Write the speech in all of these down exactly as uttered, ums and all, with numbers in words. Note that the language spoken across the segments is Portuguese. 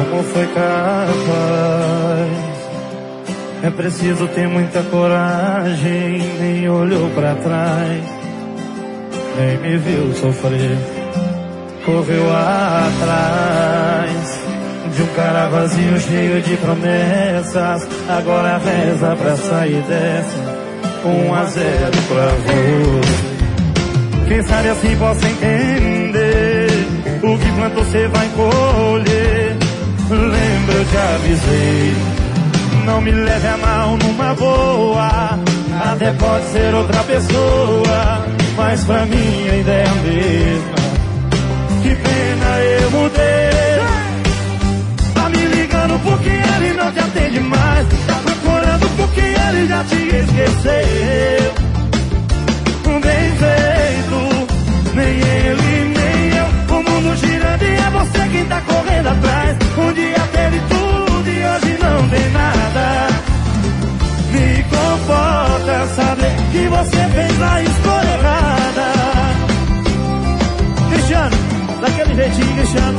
como foi capaz? É preciso ter muita coragem. Nem olhou pra trás, nem me viu sofrer, correu atrás de um cara vazio, cheio de promessas. Agora reza pra sair dessa. Um a zero pra você. Quem sabe assim possa entender. O que plantou cê vai colher. Lembra, eu te avisei. Não me leve a mal numa boa. Até pode ser outra pessoa, mas pra mim ainda é a mesma. Que pena, eu mudei. Tá me ligando porque ele não te atende mais. Tá procurando porque ele já te esqueceu. Bem feito, nem ele nem eu. O mundo girando e é você quem tá correndo atrás. Um dia teve tudo e hoje não tem nada. Me conforta saber que você fez a escolha errada. Cristiano, daquele jeitinho, Cristiano.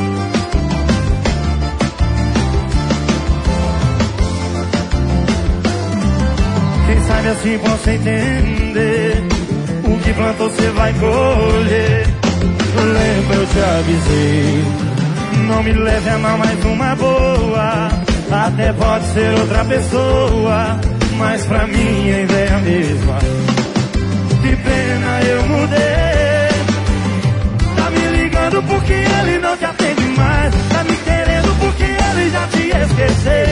Quem sabe assim possa entender. O que plantou cê vai colher. Lembra, eu te avisei. Não me leve a mal, mais uma boa. Até pode ser outra pessoa, mas pra mim ainda é a mesma. Que pena, eu mudei. Tá me ligando porque ele não te atende mais. Tá me querendo porque ele já te esqueceu.